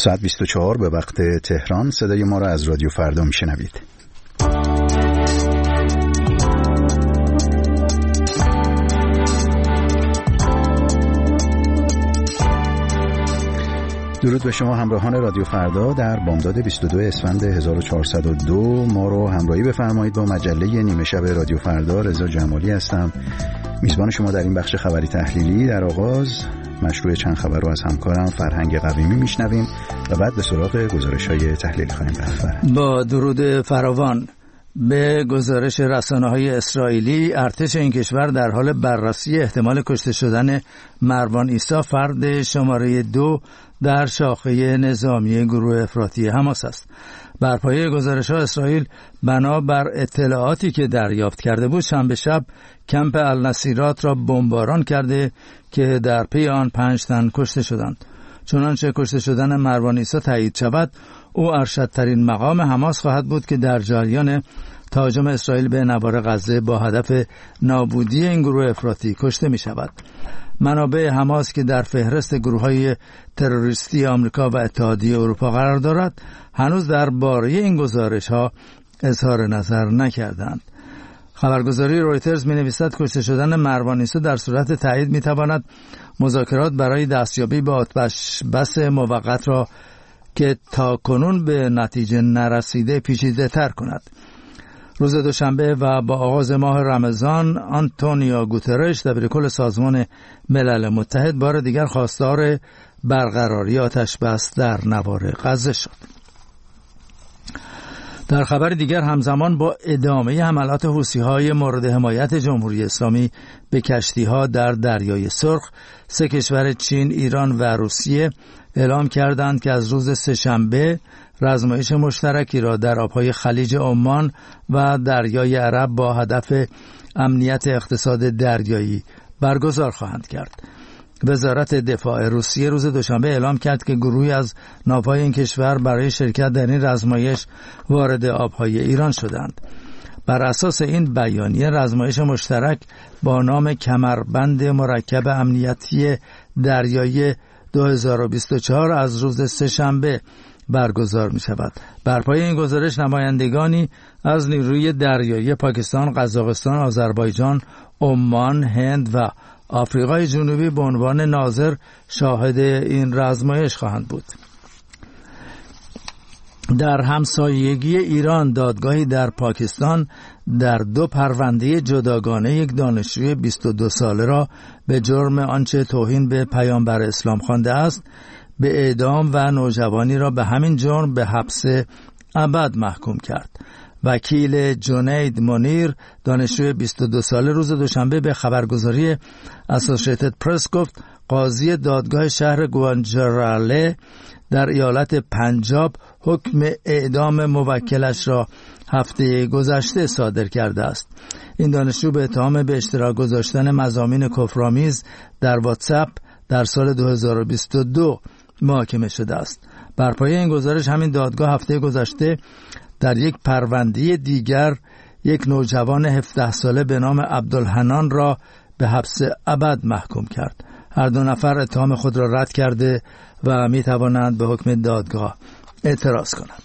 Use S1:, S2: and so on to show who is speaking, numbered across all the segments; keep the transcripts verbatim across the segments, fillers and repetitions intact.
S1: ساعت بیست و چهار به وقت تهران. صدای ما را از رادیو فردا میشنوید. درود به شما همراهان رادیو فردا. در بامداد بیست و دو اسفند هزار و چهارصد و دو ما رو همراهی بفرمایید با مجله نیمه شب رادیو فردا. رضا جمالی هستم، میزبان شما در این بخش خبری تحلیلی. در آغاز مشروع چند خبر رو از همکارم فرهنگ قویمی میشنویم و بعد به سراغ گزارش‌های تحلیلی خواهیم رفت.
S2: با درود فراوان. به گزارش رسانه‌های اسرائیلی، ارتش این کشور در حال بررسی احتمال کشته شدن مروان عیسی، فرد شماره دو در شاخه نظامی گروه افراطی حماس است. بر پایه گزارش‌ها اسرائیل بنابر اطلاعاتی که دریافت کرده بود شنبه شب کمپ النصیرات را بمباران کرده که در پی آن پنج تن کشته شدند. چنانچه کشته شدن مروان عیسی تایید شود، او ارشدترین مقام حماس خواهد بود که در جریان تهاجم اسرائیل به نوار غزه با هدف نابودی این گروه افراطی کشته می شود. منابع حماس که در فهرست گروه‌های تروریستی آمریکا و اتحادیه اروپا قرار دارد، هنوز درباره این گزارش‌ها اظهار نظر نکردند. خبرگزاری رویترز می‌نویسد کشته شدن مروان عیسی در صورت تایید می‌تواند مذاکرات برای دستیابی به آتش بس موقت را که تا کنون به نتیجه نرسیده پیچیده تر کند. روز دوشنبه و با آغاز ماه رمضان، آنتونیو گوترش دبیرکل سازمان ملل متحد بار دیگر خواستار برقراری آتش بس در نوار غزه شد. در خبر دیگر، همزمان با ادامه حملات حوثی‌های مورد حمایت جمهوری اسلامی به کشتی‌ها در دریای سرخ، سه کشور چین، ایران و روسیه اعلام کردند که از روز سه‌شنبه رزمایش مشترکی را در آبهای خلیج عمان و دریای عرب با هدف امنیت اقتصاد دریایی برگزار خواهند کرد. وزارت دفاع روسیه روز دوشنبه اعلام کرد که گروهی از ناوهای این کشور برای شرکت در این رزمایش وارد آبهای ایران شدند. بر اساس این بیانیه، رزمایش مشترک با نام کمربند مرکب امنیتی دریایی دو هزار و بیست و چهار از روز سه‌شنبه برگزار می شود. بر پایه این گزارش، نمایندگانی از نیروی دریایی پاکستان، قزاقستان، آذربایجان، عمان، هند و آفریقای جنوبی به عنوان ناظر شاهد این رزمایش خواهند بود. در همسایگی ایران، دادگاهی در پاکستان در دو پرونده جداگانه یک دانشجوی بیست و دو ساله را به جرم آنچه توهین به پیامبر اسلام خوانده است به اعدام و نوجوانی را به همین جرم به حبس ابد محکوم کرد. وکیل جنید منیر، دانشجوی بیست و دو ساله، روز دوشنبه به خبرگزاری اسوسییتد پرس گفت قاضی دادگاه شهر گوانجراله در ایالت پنجاب حکم اعدام موکلش را هفته گذشته صادر کرده است. این دانشجو به اتهام به اشتراک گذاشتن مضامین کفرآمیز در واتساپ در سال دو هزار و بیست و دو محاکمه شده است. بر پایه این گزارش، همین دادگاه هفته گذشته در یک پرونده دیگر یک نوجوان هفده ساله به نام عبدالحنان را به حبس ابد محکوم کرد. هر دو نفر اتهام خود را رد کرده و می توانند به حکم دادگاه اعتراض کنند.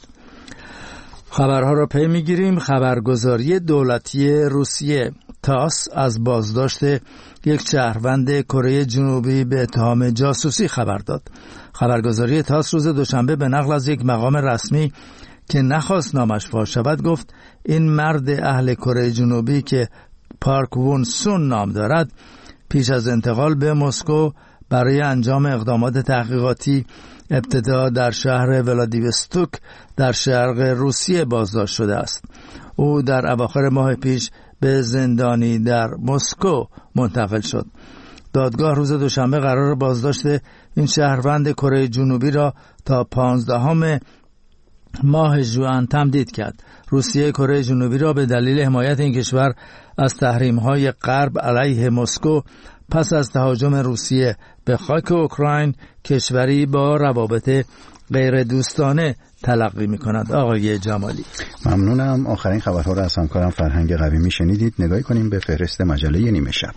S2: خبرها را پی می گیریم. خبرگزاری دولتی روسیه تاس از بازداشت یک شهروند کره جنوبی به اتهام جاسوسی خبر داد. خبرگزاری تاس روز دوشنبه به نقل از یک مقام رسمی که نخواست نامش فاش شود گفت این مرد اهل کره جنوبی که پارک وون سون نام دارد، پیش از انتقال به مسکو برای انجام اقدامات تحقیقاتی ابتدا در شهر ولادیوستوک در شرق روسیه بازداشت شده است. او در اواخر ماه پیش به زندانی در مسکو منتقل شد. دادگاه روز دوشنبه قرار بازداشت این شهروند کره جنوبی را تا پانزدهم ماه ژوئن تمدید کرد. روسیه کره جنوبی را به دلیل حمایت این کشور از تحریم‌های غرب علیه مسکو پس از تهاجم روسیه به خاک اوکراین، کشوری با روابط غیر دوستانه تلقی می‌کند. آقای جمالی،
S1: ممنونم. آخرین خبرها را از همکارم فرهنگ قویمی شنیدید. نگاهی کنیم به فهرست مجله نیمه شب.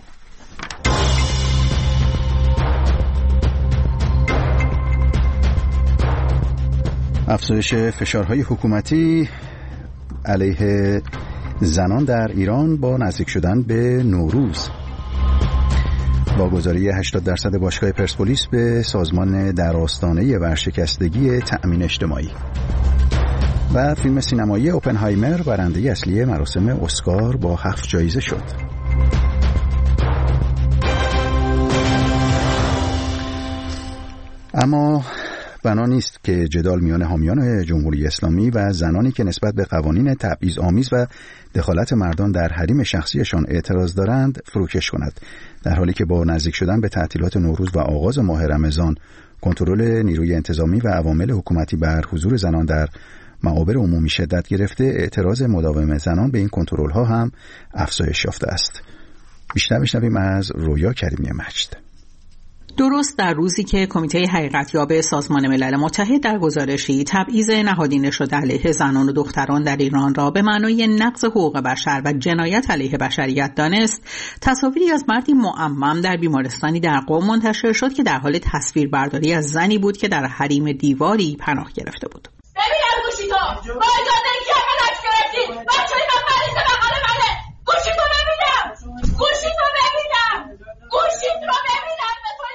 S1: افزایش فشارهای حکومتی علیه زنان در ایران با نزدیک شدن به نوروز. واگذاری هشتاد درصد باشگاه پرسپولیس به سازمان در آستانه ورشکستگی تأمین اجتماعی. و فیلم سینمایی اوپنهایمر برنده اصلی مراسم اسکار با هفت جایزه شد. اما بنا نیست که جدال میان حامیان جمهوری اسلامی و زنانی که نسبت به قوانین تبعیض‌آمیز و دخالت مردان در حریم شخصیشان اعتراض دارند فروکش کند، در حالی که با نزدیک شدن به تعطیلات نوروز و آغاز ماه رمضان کنترل نیروی انتظامی و عوامل حکومتی بر حضور زنان در معابر عمومی شدت گرفته، اعتراض مداوم زنان به این کنترل‌ها هم افزایش یافته است. بیشتر بشنویم از رویا کریمی مجد.
S3: درست در روزی که کمیته حقیقتیاب سازمان ملل متحد در گزارشی تبعیض نهادینه شده علیه زنان و دختران در ایران را به معنای نقض حقوق بشر و جنایت علیه بشریت دانست، تصاویری از مردی معمم در بیمارستانی در قم منتشر شد که در حال تصویربرداری از زنی بود که در حریم دیواری پناه گرفته بود.
S4: ببینم گوشی تو با اجازه اینکه من عکس گرفتی بچه‌ی من مریض بغل منه. گوشی تو ببینم گوشی تو ببینم گوشی تو ببینم.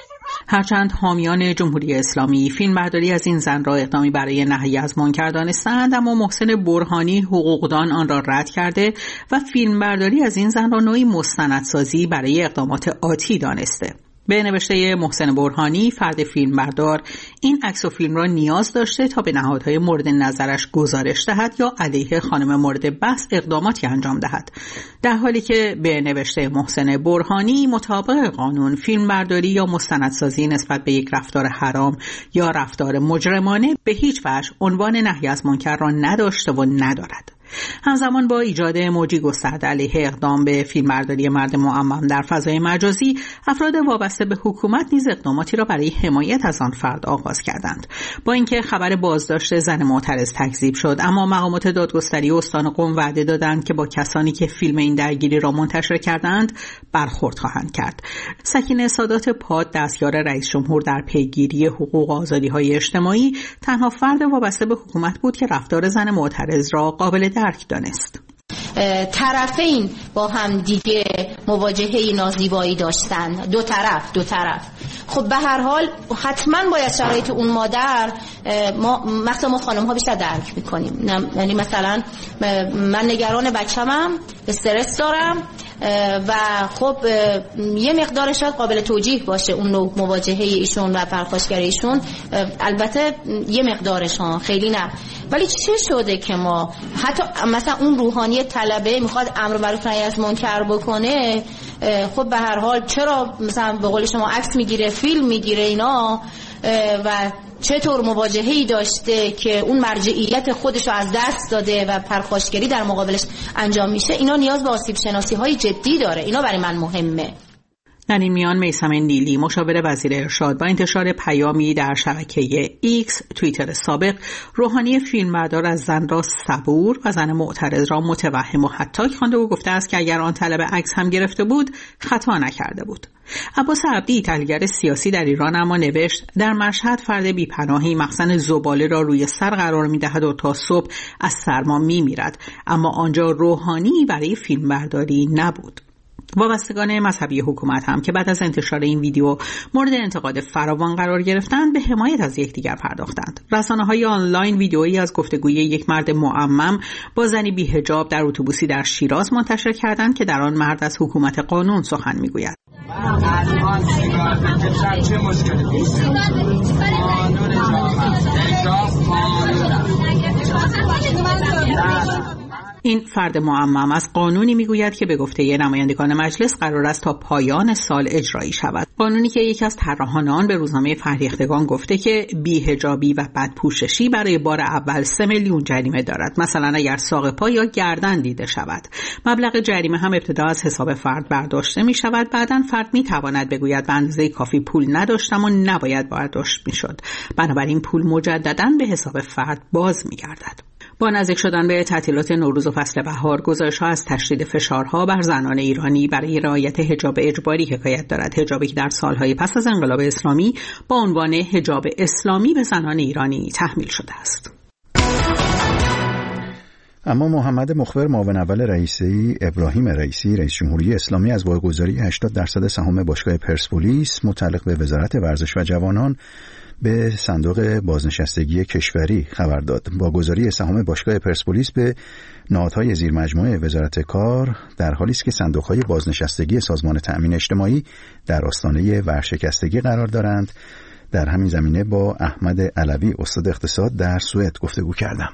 S3: هرچند حامیان جمهوری اسلامی فیلمبرداری از این زن را اقدامی برای نهی از منکر دانستند، اما محسن برهانی حقوقدان آن را رد کرده و فیلمبرداری از این زن را نوعی مستندسازی برای اقدامات آتی دانسته. به نوشته محسن برهانی، فرد فیلمبردار این عکس و فیلم را نیاز داشته تا به نهادهای مورد نظرش گزارش دهد یا علیه خانم مورد بحث اقداماتی انجام دهد، در حالی که به نوشته محسن برهانی مطابق قانون فیلمبرداری یا مستندسازی نسبت به یک رفتار حرام یا رفتار مجرمانه به هیچ وجه عنوان نهی از منکر را نداشته و ندارد. همزمان با ایجاد موجی گسترده علیه اقدام به فیلمبرداری مرد معمم در فضای مجازی، افراد وابسته به حکومت نیز اقداماتی را برای حمایت از آن فرد آغاز کردند. با اینکه خبر بازداشت زن معترض تکذیب شد، اما مقامات دادگستری استان قم وعده دادند که با کسانی که فیلم این درگیری را منتشر کردند برخورد خواهند کرد. سکینه سادات پاد، دستیار رئیس جمهور در پیگیری حقوق و آزادی‌های اجتماعی، تنها فرد وابسته به حکومت بود که رفتار زن معترض را قابل درک دانست.
S5: طرفین با هم دیگه مواجهه نازیبایی داشتن، دو طرف دو طرف خب به هر حال حتما باید شرایط اون مادر، ما مثلا ما خانم ها بیشتر درک میکنیم. یعنی مثلا من نگران بچه‌مم، استرس دارم و خب یه مقدار شاید قابل توجیه باشه اون نوع مواجهه ایشون و پرخاشگری ایشون، البته یه مقدارشان خیلی نه. ولی چه شده که ما حتی مثلا اون روحانی طلبه میخواد امر معروف نهی از منکر بکنه، خب به هر حال چرا مثلا به قول شما عکس میگیره، فیلم میگیره اینا و چطور مواجهه‌ای داشته که اون مرجعیت خودش رو از دست داده و پرخاشگری در مقابلش انجام میشه، اینا نیاز به آسیب شناسی های جدی داره. اینا برای من مهمه.
S3: در این میان میثم نیلی، مشاور وزیر ارشاد، با انتشار پیامی در شبکه ایکس توییتر سابق، روحانی فیلمبردار از زن را صبور و زن معترض را متوهم و هتاک خوانده و گفته است که اگر آن طلب عکس هم گرفته بود خطا نکرده بود. عباس عبدی، تحلیلگر سیاسی در ایران، اما نوشت در مشهد فرد بی‌پناهی مخزن زباله را روی سر قرار می‌دهد و تا صبح از سرما می‌میرد، اما آنجا روحانی برای فیلمبرداری نبود. وابستگان مذهبی حکومت هم که بعد از انتشار این ویدیو مورد انتقاد فراوان قرار گرفتند، به حمایت از یکدیگر پرداختند. رسانه‌های آنلاین ویدیویی از گفتگوی یک مرد معمم با زنی بی‌حجاب در اتوبوسی در شیراز منتشر کردند که در آن مرد از حکومت قانون سخن می‌گوید. چه مشکلی نیست. قانون این فرد معمم از قانونی میگوید که به گفته نمایندگان مجلس قرار است تا پایان سال اجرایی شود. قانونی که یکی از طراحان آن به روزنامه فرهیختگان گفته که بی‌حجابی و بدپوششی برای بار اول سه میلیون جریمه دارد. مثلا اگر ساق پا یا گردن دیده شود. مبلغ جریمه هم ابتدا از حساب فرد برداشته می شود. بعداً فرد می تواند بگوید به اندازه کافی پول نداشتم و نباید برداشت می شد. بنابراین پول مجدداً به حساب فرد باز می گردد. با نزدیک شدن به تعطیلات نوروز و فصل بهار، گزارش‌ها از تشدید فشارها بر زنان ایرانی برای رعایت حجاب اجباری حکایت دارد. حجابی که در سالهای پس از انقلاب اسلامی با عنوان حجاب اسلامی به زنان ایرانی تحمیل شده است.
S1: اما محمد مخبر معاون اول رئیسی ابراهیم رئیسی رئیس جمهوری اسلامی از واگذاری هشتاد درصد سهام باشگاه پرسپولیس متعلق به وزارت ورزش و جوانان به صندوق بازنشستگی کشوری خبر داد. واگذاری سهام باشگاه پرسپولیس به نهادهای زیر مجموعه وزارت کار در حالی است که صندوق‌های بازنشستگی سازمان تأمین اجتماعی در آستانه ورشکستگی قرار دارند. در همین زمینه با احمد علوی استاد اقتصاد در سوئد گفتگو کردم.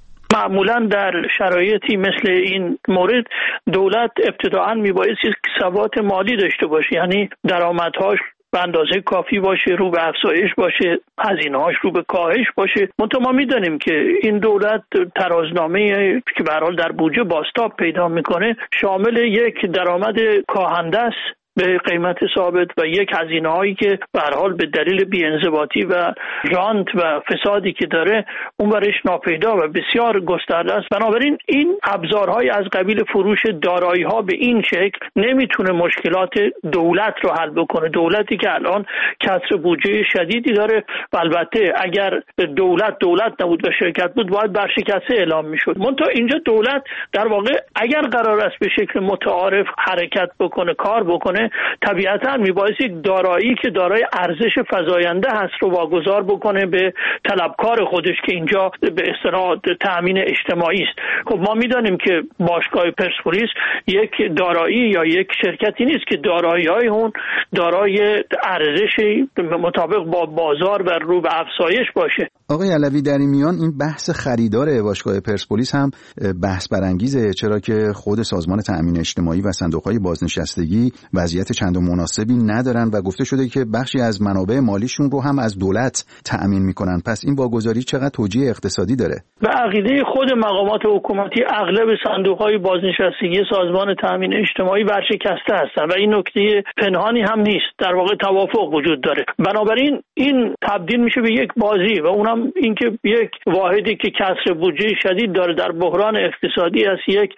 S6: معمولا در شرایطی مثل این مورد دولت ابتداعاً میبایستی ثبات مالی داشته باشه، یعنی درآمدهاش به اندازه کافی باشه، رو به افزایش باشه، هزینه‌هاش رو به کاهش باشه. منتها ما می‌دانیم که این دولت ترازنامه که به هر حال در بودجه بازتاب پیدا میکنه شامل یک درآمد کاهنده است به قیمت ثابت و یک هزینه‌هایی که به هر حال به دلیل بی‌انضباطی و رانت و فسادی که داره اون برش ناپیدا و بسیار گسترده است. بنابراین این ابزارهای از قبیل فروش دارایی‌ها به این شکل نمیتونه مشکلات دولت رو حل بکنه. دولتی که الان کسر بودجه شدیدی داره و البته اگر دولت دولت نبود و شرکت بود باید برشکسته اعلام میشد. منتها اینجا دولت در واقع اگر قرار است به شکل متعارف حرکت بکنه، کار بکنه، طبیعتاً میبایست یک دارایی که دارای ارزش فزاینده هست رو واگذار بکنه به طلبکار خودش که اینجا به اصطلاح تأمین اجتماعی است. خب ما میدانیم که باشگاه پرسپولیس یک دارایی یا یک شرکتی نیست که دارایی‌های اون دارای ارزشی مطابق با بازار و رو به افزایش باشه.
S1: آقای علوی، در این میان این بحث خریدار باشگاه پرسپولیس هم بحث برانگیزه، چرا که خود سازمان تأمین اجتماعی و صندوق‌های بازنشستگی وضعیت چند و مناسبی ندارن و گفته شده که بخشی از منابع مالیشون رو هم از دولت تأمین میکنن. پس این واگذاری چقدر توجیه اقتصادی داره؟
S6: به عقیده خود مقامات حکومتی اغلب صندوق‌های بازنشستگی سازمان تأمین اجتماعی ورشکسته هستن و این نکته پنهانی هم نیست، در واقع توافق وجود داره. بنابراین این تبدیل میشه به یک بازی و اونم اینکه یک واحدی که کسر بودجه شدید داره در بحران اقتصادی است، یک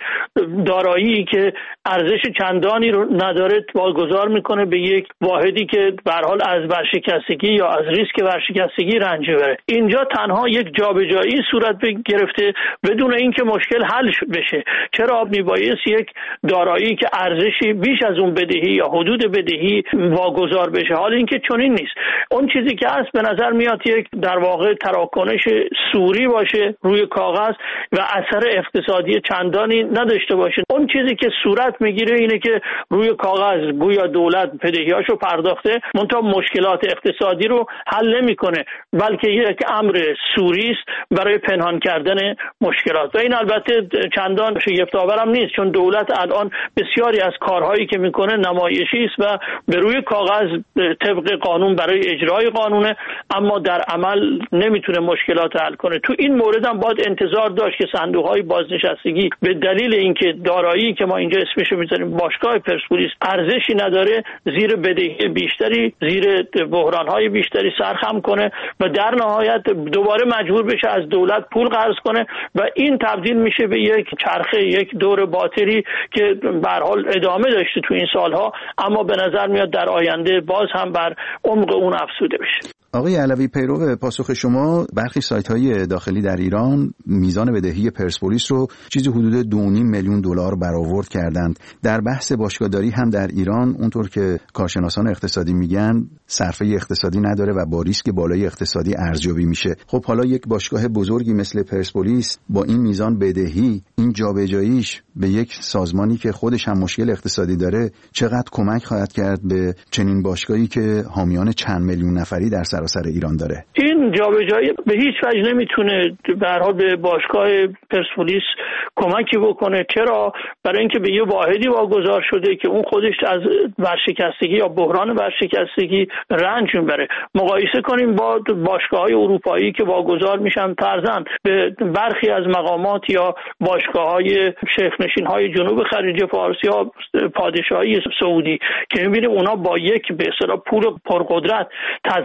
S6: دارایی که ارزش چندانی رو نداره واگذار میکنه به یک واحدی که به هر حال از ورشکستگی یا از ریسک ورشکستگی رنج بره. اینجا تنها یک جابجایی صورت گرفته بدون اینکه مشکل حل بشه. چرا میبایست یک دارایی که ارزشی بیش از اون بدهی یا حدود بدهی واگذار بشه؟ حال اینکه چنین نیست. اون چیزی که هست به نظر میاد یک در واقع تراکنش سوری باشه روی کاغذ و اثر اقتصادی چندانی نداشته باشه. اون چیزی که صورت میگیره اینه که روی کاغذ گویا دولت بدهیاشو پرداخته، منتها مشکلات اقتصادی رو حل نمیکنه، بلکه یک امر سوری است برای پنهان کردن مشکلات. و این البته چندان شگفت‌آور هم نیست، چون دولت الان بسیاری از کارهایی که میکنه نمایشی است و به روی کاغذ طبق قانون برای اجرای قانونه، اما در عمل نمیتونه مشکلات حل کنه. تو این مورد هم باید انتظار داشت که صندوق‌های بازنشستگی به دلیل اینکه دارایی که ما اینجا اسمش رو میذاریم باشگاه پرسپولیس ارزشی نداره، زیر بدهی بیشتری، زیر بحران‌های بیشتری سرخم کنه و در نهایت دوباره مجبور بشه از دولت پول قرض کنه و این تبدیل میشه به یک چرخه، یک دور باطلی که به هر حال ادامه داشته تو این سالها، اما به نظر میاد در آینده باز هم بر عمق اون افزوده بشه.
S1: آقای علوی، پیرو پاسخ شما، برخی سایت‌های داخلی در ایران میزان بدهی پرسپولیس رو چیزی حدود دو و نیم میلیون دلار برآورد کردند. در بحث باشگاهداری هم در ایران اونطور که کارشناسان اقتصادی میگن صرفه اقتصادی نداره و با ریسک بالای اقتصادی ارزیابی میشه. خب حالا یک باشگاه بزرگی مثل پرسپولیس با این میزان بدهی، این جابجاییش به یک سازمانی که خودش هم مشکل اقتصادی داره چقدر کمک خواهد کرد به چنین باشگاهی که حامیان چند میلیون نفری در سراسر ایران داره؟
S6: این جابجایی به هیچ وجه نمیتونه به هر حال به باشگاه پرسپولیس کمکی بکنه. چرا؟ برای اینکه به یه واحدی واگذار شده که اون خودش از ورشکستگی یا بحران ورشکستگی رنج میبره. مقایسه کنیم با باشگاه‌های اروپایی که واگذار میشن فرضاً به برخی از مقامات یا باشگاه‌های شیخ‌نشین‌های جنوب خلیج فارس یا پادشاهی سعودی که می‌بینیم اونا با یک به اصطلاح پول پرقدرت تزریق میکنن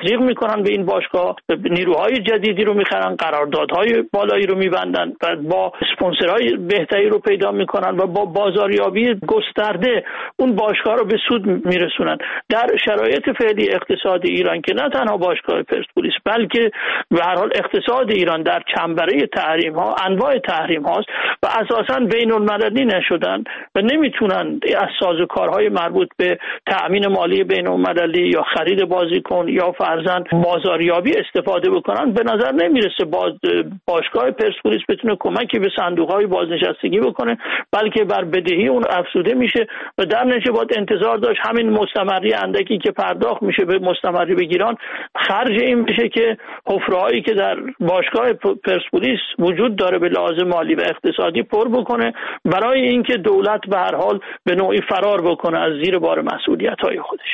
S6: میکنن به این باشگاه، نیروهای جدیدی رو میخرن، قراردادهای بالایی رو میبندن و با اسپانسرهای بهتری رو پیدا میکنن و با بازاریابی گسترده اون باشگاه رو به سود میرسونن. در شرایط فعلی اقتصاد ایران که نه تنها باشگاه پرسپولیس بلکه به هر حال اقتصاد ایران در چنبره تحریم ها، انواع تحریم هاست و اساساً بین المللی نشدن و نمیتونن از سازوکارهای مربوط به تأمین مالی بین المللی یا خرید بازیکن یا فرضاً بازاریابی استفاده بکنن. به نظر نمیرسه باز باشگاه پرسپولیس بتونه کمکی به صندوق‌های بازنشستگی بکنه، بلکه بر بدهی اون افزوده میشه و در نتیجه باید انتظار داشت همین مستمری اندکی که پرداخت میشه به مستمری بگیران خرج این بشه که حفره‌هایی که در باشگاه پرسپولیس وجود داره به لحاظ مالی و اقتصادی پر بکنه، برای اینکه دولت به هر حال به نوعی فرار بکنه از زیر بار مسئولیت‌های خودش.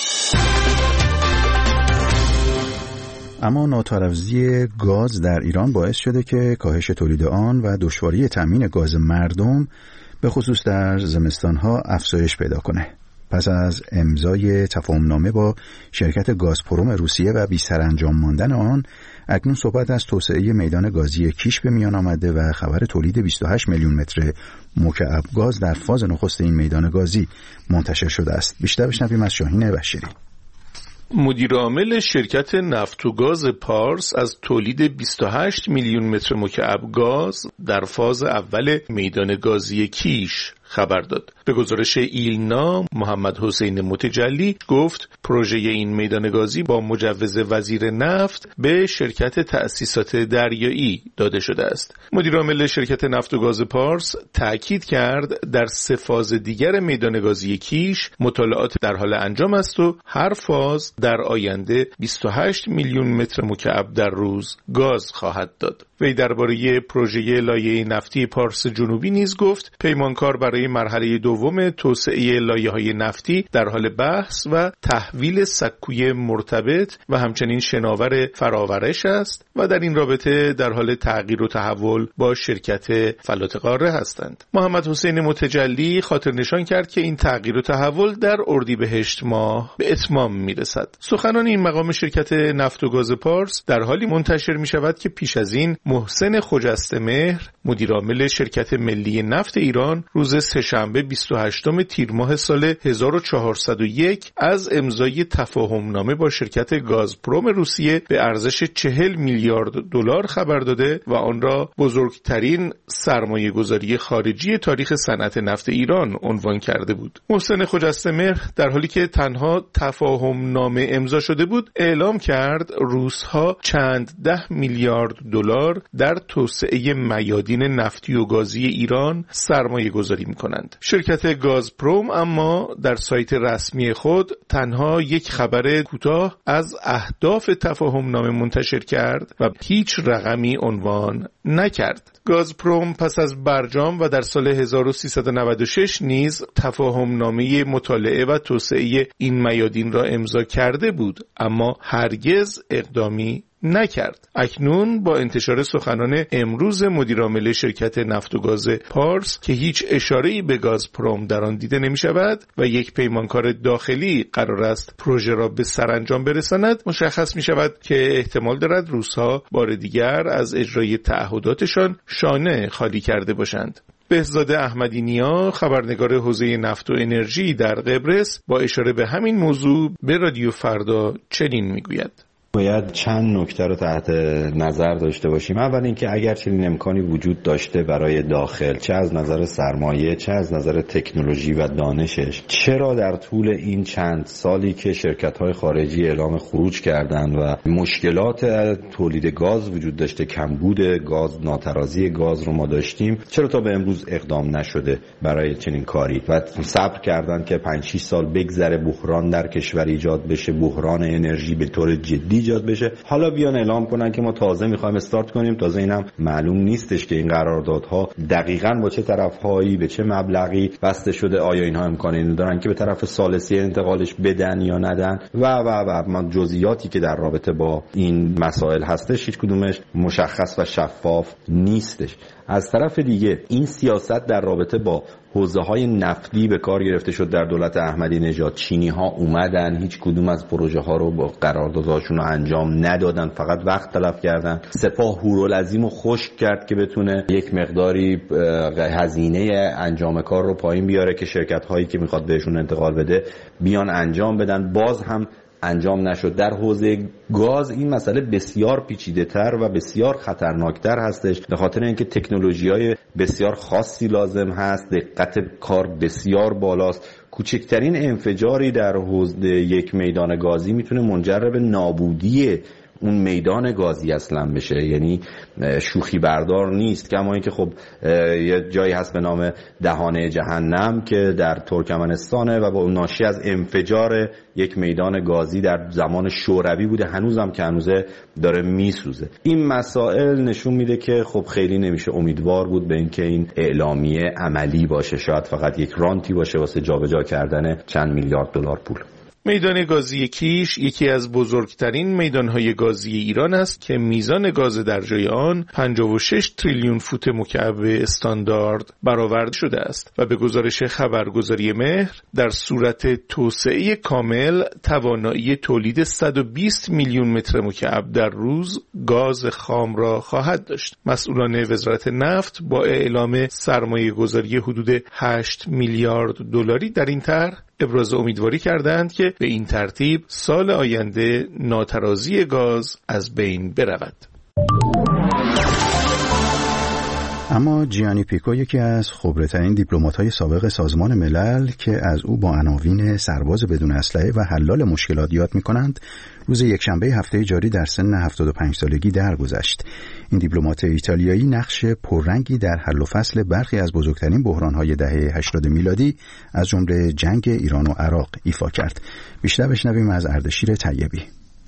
S1: اما ناتوافزی گاز در ایران باعث شده که کاهش تولید آن و دشواری تامین گاز مردم به خصوص در زمستان‌ها افزایش پیدا کنه. پس از امضای تفاهمنامه با شرکت گازپروم روسیه و بی سرانجام ماندن آن، اکنون صحبت از توسعه میدان گازی کیش به میان آمده و خبر تولید بیست و هشت میلیون متر مکعب گاز در فاز نخست این میدان گازی منتشر شده است. بیشتر بشنویم از شاهین بشیری.
S7: مدیر عامل شرکت نفت و گاز پارس از تولید بیست و هشت میلیون متر مکعب گاز در فاز اول میدان گازی کیش خبر داد. به گزارش ایلنا، محمد حسین متجلی گفت پروژه این میدان گازی با مجوز وزیر نفت به شرکت تأسیسات دریایی داده شده است. مدیر عامل شرکت نفت و گاز پارس تأکید کرد در سه فاز دیگر میدان گازی کیش مطالعات در حال انجام است و هر فاز در آینده بیست و هشت میلیون متر مکعب در روز گاز خواهد داد. وی درباره پروژه لایه نفتی پارس جنوبی نیز گفت پیمانکار برای مرحله دوم توسعه لایه‌های نفتی در حال بحث و تحویل سکوی مرتبط و همچنین شناور فراورش است و در این رابطه در حال تغییر و تحول با شرکت فلات قاره هستند. محمد حسین متجلی خاطر نشان کرد که این تغییر و تحول در اردیبهشت ماه به اتمام میرسد. سخنان این مقام شرکت نفت و گاز پارس در حالی منتشر می شود که پیش از این محسن خجستمهر مدیر عامل شرکت ملی نفت ایران روز سه‌شنبه بیست و هشتم تیر ماه سال هزار و چهارصد و یک از امضای تفاهمنامه با شرکت گازپروم روسیه به ارزش چهل میلیارد دلار خبر داده و آن را بزرگترین سرمایه گذاری خارجی تاریخ صنعت نفت ایران عنوان کرده بود. محسن خجستمهر در حالی که تنها تفاهمنامه امضا شده بود اعلام کرد روس‌ها چند ده میلیارد دلار در توسعه میادین نفتی و گازی ایران سرمایه گذاری می کنند. شرکت گازپروم اما در سایت رسمی خود تنها یک خبر کوتاه از اهداف تفاهمنامه منتشر کرد و هیچ رقمی عنوان نکرد. گازپروم پس از برجام و در سال هزار و سیصد و نود و شش نیز تفاهمنامه مطالعه و توسعه این میادین را امضا کرده بود، اما هرگز اقدامی نکرد. اکنون با انتشار سخنان امروز مدیر عامل شرکت نفت و گاز پارس که هیچ اشاره‌ای به گازپروم در آن دیده نمی شود و یک پیمانکار داخلی قرار است پروژه را به سرانجام برساند، مشخص می شود که احتمال دارد روس‌ها بار دیگر از اجرای تعهداتشان شانه خالی کرده باشند. بهزاد احمدی نیا، خبرنگار حوزه نفت و انرژی در قبرس، با اشاره به همین موضوع به رادیو فردا چنین میگوید:
S8: باید چند نکته رو تحت نظر داشته باشیم. اول اینکه اگر چنین امکانی وجود داشته برای داخل، چه از نظر سرمایه چه از نظر تکنولوژی و دانشش، چرا در طول این چند سالی که شرکت‌های خارجی اعلام خروج کردند و مشکلات تولید گاز وجود داشته، کمبود گاز، ناترازی گاز رو ما داشتیم، چرا تا به امروز اقدام نشده برای چنین کاری و صبر کردند که پنج شش سال بگذره، بحران در کشور ایجاد بشه، بحران انرژی به طور جدی ایجاد بشه، حالا بیان اعلام کنن که ما تازه میخوایم استارت کنیم. تازه اینم معلوم نیستش که این قراردادها دقیقاً با چه طرف‌هایی به چه مبلغی بسته شده، آیا اینها امکان اینو دارن که به طرف ثالثی انتقالش بدن یا ندن و و و ما جزئیاتی که در رابطه با این مسائل هستش هیچ کدومش مشخص و شفاف نیستش. از طرف دیگه این سیاست در رابطه با حوزه های نفتی به کار گرفته شد در دولت احمدی نژاد. چینی ها اومدن، هیچ کدوم از پروژه ها رو با قراردادهاشون رو انجام ندادن، فقط وقت تلف کردن. سپاه هورالعظیم رو خشک کرد که بتونه یک مقداری هزینه انجام کار رو پایین بیاره که شرکت هایی که میخواد بهشون انتقال بده بیان انجام بدن. باز هم انجام نشد. در حوزه گاز این مسئله بسیار پیچیده تر و بسیار خطرناکتر هستش، به خاطر اینکه تکنولوژی‌های بسیار خاصی لازم هست، دقت کار بسیار بالاست. کوچکترین انفجاری در حوزه یک میدان گازی میتونه منجر به نابودی اون میدان گازی اصلا بشه، یعنی شوخی بردار نیست. کما اینکه خب یه جایی هست به نام دهانه جهنم که در ترکمنستانه و با ناشی از انفجار یک میدان گازی در زمان شوروی بوده، هنوزم که هنوزه داره میسوزه. این مسائل نشون میده که خب خیلی نمیشه امیدوار بود به اینکه این اعلامیه عملی باشه، شاید فقط یک رانتی باشه واسه جابجا کردن چند میلیارد دلار پول.
S7: میدان گازی کیش یکی از بزرگترین میدانهای گازی ایران است که میزان گاز در جای آن پنجاه و شش تریلیون فوت مکعب استاندارد برآورده شده است و به گزارش خبرگزاری مهر در صورت توسعه کامل توانایی تولید صد و بیست میلیون متر مکعب در روز گاز خام را خواهد داشت. مسئولان وزارت نفت با اعلام سرمایه گذاری حدود هشت میلیارد دلاری در این طرح ابراز امیدواری کردند که به این ترتیب سال آینده ناترازی گاز از بین برود.
S1: اما جیانی پیکو، یکی از خبره‌ترین دیپلمات‌های سابق سازمان ملل که از او با عناوین سرباز بدون اسلحه و حلال مشکلات یاد می‌کنند، روز یکشنبه هفته جاری در سن هفتاد و پنج سالگی درگذشت. این دیپلمات ایتالیایی نقش پررنگی در حل و فصل برخی از بزرگترین بحران‌های دهه هشتاد میلادی از جمله جنگ ایران و عراق ایفا کرد. بیشتر بشنویم از اردشیر طیبی.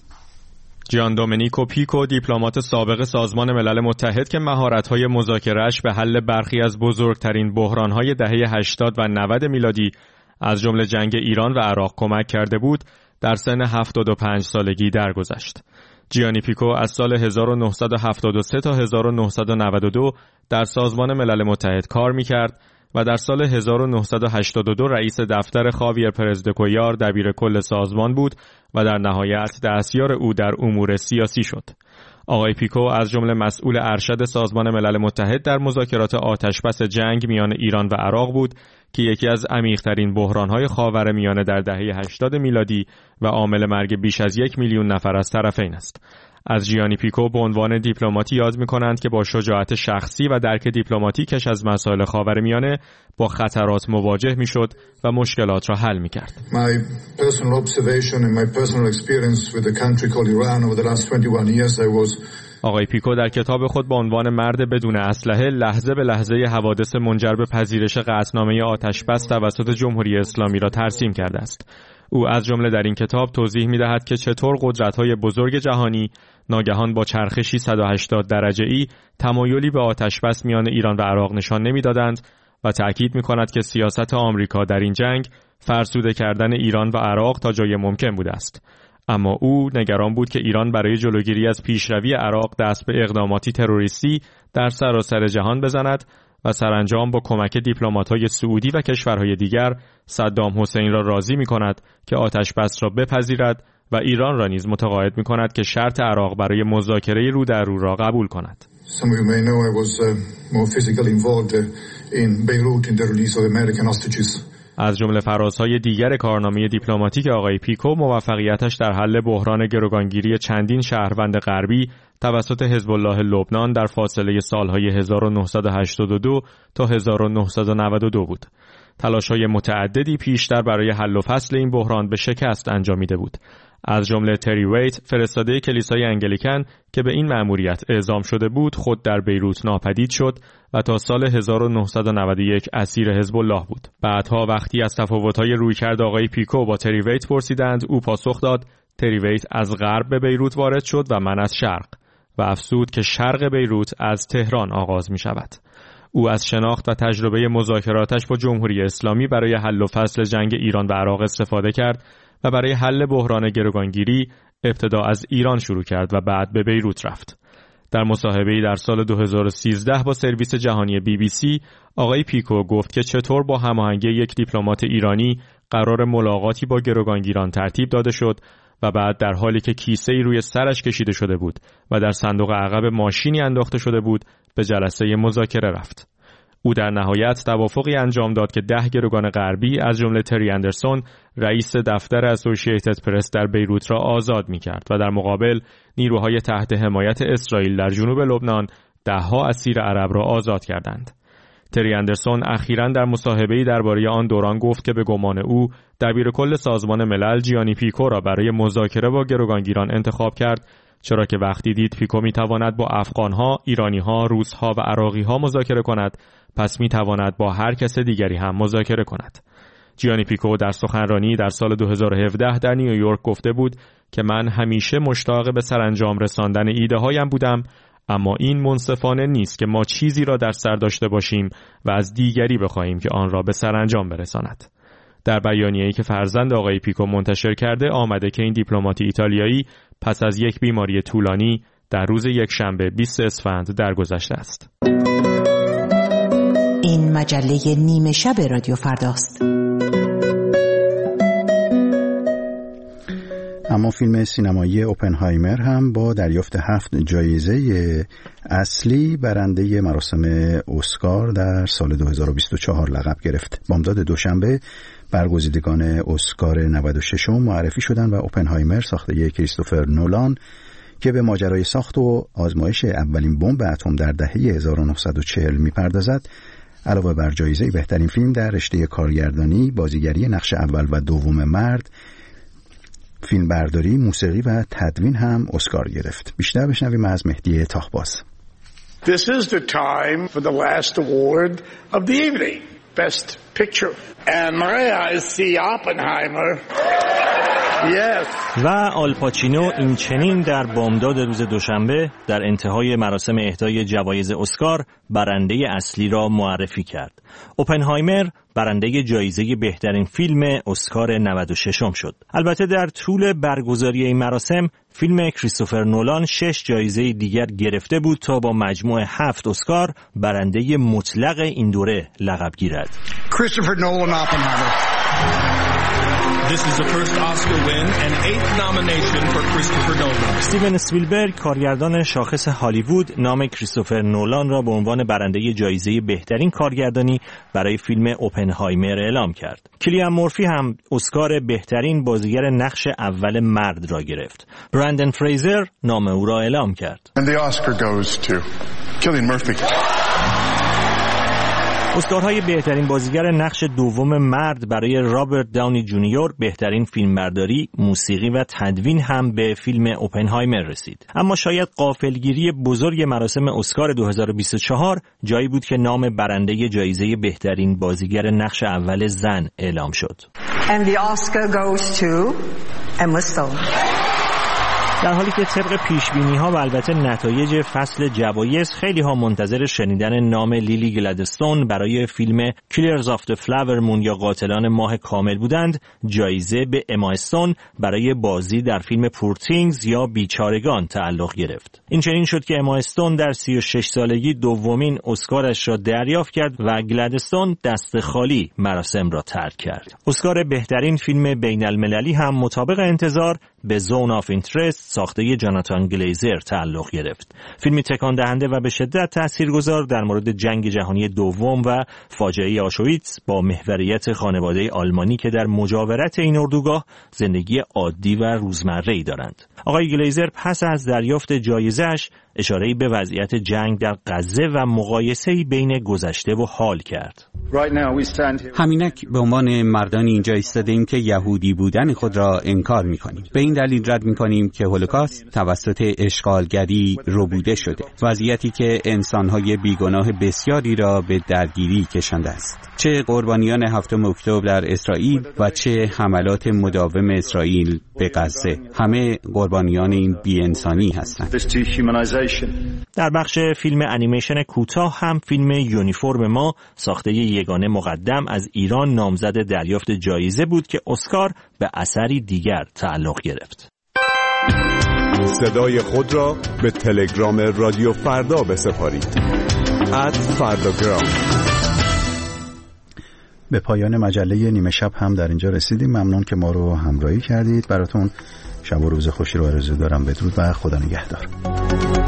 S9: جان دومنیکو پیکو، دیپلمات سابق سازمان ملل متحد که مهارت‌های مذاکره‌اش به حل برخی از بزرگترین بحران‌های دهه هشتاد و نود میلادی از جمله جنگ ایران و عراق کمک کرده بود، در سن هفتاد و پنج سالگی درگذشت. جیانی پیکو از سال هزار و نهصد و هفتاد و سه تا هزار و نهصد و نود و دو در سازمان ملل متحد کار می‌کرد و در سال هزار و نهصد و هشتاد و دو رئیس دفتر خاویر پرز د کویار دبیر کل سازمان بود و در نهایت دستیار او در امور سیاسی شد. آقای پیکو از جمله مسئول ارشد سازمان ملل متحد در مذاکرات آتشبس جنگ میان ایران و عراق بود که یکی از عمیق‌ترین بحران‌های خاورمیانه در دهه هشتاد میلادی و عامل مرگ بیش از یک میلیون نفر از طرفین است. از جیانی پیکو به عنوان دیپلماتی یاد می‌کنند که با شجاعت شخصی و درک دیپلماتیکش از مسائل خاورمیانه با خطرات مواجه می‌شد و مشکلات را حل می‌کرد.
S10: My personal observation and my personal experience with the country called Iran over the last twenty-one years I was
S9: آقای پیکو در کتاب خود با عنوان مرد بدون اسلحه لحظه به لحظه حوادث منجر به پذیرش قطعنامه آتشبس توسط جمهوری اسلامی را ترسیم کرده است. او از جمله در این کتاب توضیح می‌دهد که چطور قدرت‌های بزرگ جهانی ناگهان با چرخشی صد و هشتاد درجه‌ای تمایلی به آتشبس میان ایران و عراق نشان نمی‌دادند و تأکید می‌کند که سیاست آمریکا در این جنگ فرسوده کردن ایران و عراق تا جای ممکن بوده است. اما او نگران بود که ایران برای جلوگیری از پیشروی عراق دست به اقداماتی تروریستی در سراسر جهان بزند و سرانجام با کمک دیپلمات‌های سعودی و کشورهای دیگر صدام حسین را راضی می‌کند که آتشبس را بپذیرد و ایران را نیز متقاعد می‌کند که شرط عراق برای مذاکره رو در رو را قبول کند.
S10: Some of you may know I was uh, more physically involved uh, in Beirut in the release of American hostages.
S9: از جمله فرازهای دیگر کارنامه دیپلماتیک آقای پیکو موفقیتش در حل بحران گروگانگیری چندین شهروند غربی توسط حزب الله لبنان در فاصله سالهای هزار و نهصد و هشتاد و دو تا هزار و نهصد و نود و دو بود. تلاش‌های متعددی پیشتر برای حل و فصل این بحران به شکست انجامیده بود. از جمله تری ویت، فرستاده کلیسای انگلیکن که به این مأموریت اعزام شده بود، خود در بیروت ناپدید شد و تا سال هزار و نهصد و نود و یک اسیر حزب الله بود. بعدها وقتی از تفاوت‌های رویکرد آقای پیکو با تری ویت پرسیدند، او پاسخ داد تری ویت از غرب به بیروت وارد شد و من از شرق، و افزود که شرق بیروت از تهران آغاز می شود. او از شناخت و تجربه مذاکراتش با جمهوری اسلامی برای حل و فصل جنگ ایران و عراق استفاده کرد و برای حل بحران گروگانگیری ابتدا از ایران شروع کرد و بعد به بیروت رفت. در مصاحبه‌ای در سال دو هزار و سیزده با سرویس جهانی بی بی سی، آقای پیکو گفت که چطور با هماهنگی یک دیپلمات ایرانی قرار ملاقاتی با گروگانگیران ترتیب داده شد و بعد در حالی که کیسه‌ای روی سرش کشیده شده بود و در صندوق عقب ماشینی انداخته شده بود، به جلسه مذاکره رفت. او در نهایت توافقی انجام داد که ده گروگان غربی از جمله تری اندرسون، رئیس دفتر اسوسییتد پرس در بیروت را آزاد می‌کرد و در مقابل نیروهای تحت حمایت اسرائیل در جنوب لبنان ده‌ها اسیر عرب را آزاد کردند. تری اندرسون اخیراً در مصاحبه‌ای درباره آن دوران گفت که به گمان او دبیرکل سازمان ملل جیانی پیکو را برای مذاکره با گروگانگیران انتخاب کرد، چرا که وقتی دید پیکو می‌تواند با افغان‌ها، ایرانی‌ها، روس‌ها و عراقی‌ها مذاکره کند، پس می‌تواند با هر کس دیگری هم مذاکره کند. جیانی پیکو در سخنرانی در سال دو هزار و هفده در نیویورک گفته بود که من همیشه مشتاق به سرانجام رساندن ایده‌هایم بودم، اما این منصفانه نیست که ما چیزی را در سر داشته باشیم و از دیگری بخواهیم که آن را به سرانجام برساند. در بیانیه‌ای که فرزند آقای پیکو منتشر کرده آمده که این دیپلمات ایتالیایی پس از یک بیماری طولانی در روز یکشنبه بیست اسفند درگذشته است.
S11: این مجله نیمه شب رادیو فرداست.
S1: اما فیلم سینمایی اوپنهایمر هم با دریافت هفت جایزه اصلی برنده مراسم اسکار در سال دو هزار و بیست و چهار لقب گرفت. بامداد دوشنبه برگزیدگان اسکار نود و شش معرفی شدند و اوپنهایمر ساخته کریستوفر نولان که به ماجرای ساخت و آزمایش اولین بمب اتم در دهه هزار و نهصد و چهل می‌پردازد، علاوه بر جایزه بهترین فیلم در رشته کارگردانی، بازیگری نقش اول و دوم مرد، فیلم برداری، موسیقی و تدوین هم اسکار گرفت. بیشتر بشنویم از مهدی تاهباز.
S12: This is the time for the last award of the evening, Best Picture. And Maria is see Oppenheimer. Yes.
S13: و آلپاچینو این چنین در بامداد روز دوشنبه در انتهای مراسم اهدای جوایز اسکار برنده اصلی را معرفی کرد. اوپنهایمر برنده جایزه بهترین فیلم اسکار نود و شش شد. البته در طول برگزاری این مراسم فیلم کریستوفر نولان شش جایزه دیگر گرفته بود تا با مجموع هفت اسکار برنده مطلق این دوره لقب گیرد.
S12: Christopher Nolan Oppenheimer.
S14: This is the first Oscar win and eighth nomination for Christopher Nolan.
S13: استیون اسپیلبرگ کارگردان شاخص هالیوود نام کریستوفر نولان را به عنوان برنده جایزه بهترین کارگردانی برای فیلم اوپنهایمر اعلام کرد. کلیان مورفی هم اسکار بهترین بازیگر نقش اول مرد را گرفت. برندن فریزر نام او را اعلام کرد.
S12: And the Oscar goes to Cillian Murphy.
S13: اسکارهای بهترین بازیگر نقش دوم مرد برای رابرت داونی جونیور، بهترین فیلمبرداری، موسیقی و تدوین هم به فیلم اوپنهایمر رسید. اما شاید غافلگیری بزرگ مراسم اسکار دو هزار و بیست و چهار جایی بود که نام برنده جایزه بهترین بازیگر نقش اول زن اعلام شد.
S15: And the Oscar goes to Emma Stone.
S13: در حالی که طبق پیشبینی‌ها و البته نتایج فصل جوایز خیلی ها منتظر شنیدن نام لیلی گلادستون برای فیلم کیلرز آف دی فلاور مون یا قاتلان ماه کامل بودند، جایزه به اما استون برای بازی در فیلم پور تینگز یا بیچارگان تعلق گرفت. این چنین شد که اما استون در سی و شش سالگی دومین اسکارش را دریافت کرد و گلادستون دست خالی مراسم را ترک کرد. اسکار بهترین فیلم بین المللی هم مطابق انتظار به زون آف اینترست ساخته جاناتان گلیزر تعلق گرفت. فیلمی تکان دهنده و به شدت تاثیرگذار در مورد جنگ جهانی دوم و فاجعه آشویتز با محوریت خانواده آلمانی که در مجاورت این اردوگاه زندگی عادی و روزمره‌ای دارند. آقای گلیزر پس از دریافت جایزه‌اش اشاره‌ای به وضعیت جنگ در غزه و مقایسه‌ای بین گذشته و حال کرد.
S16: همینک به عنوان مردانی اینجا ایستادیم که یهودی بودن خود را انکار می‌کنیم. به این دلیل رد می‌کنیم که هولوکاست توسط اشغالگری ربوده شده، وضعیتی که انسان‌های بیگناه بسیاری را به درگیری کشانده است. چه قربانیان هفتم اکتبر در اسرائیل و چه حملات مداوم اسرائیل به غزه، همه قربانیان این بی‌انسانی هستند.
S13: در بخش فیلم انیمیشن کوتاه هم فیلم یونیفرم ما ساخته یگانه مقدم از ایران نامزد دریافت جایزه بود که اسکار به اثری دیگر تعلق گرفت.
S17: صدای خود را به تلگرام رادیو فردا بسپارید. ات فرداگرام.
S1: به پایان مجله نیمه شب هم در اینجا رسیدیم. ممنون که ما رو همراهی کردید. براتون شب و روز خوشی رو آرزو دارم. بدرود و خدا نگهدار.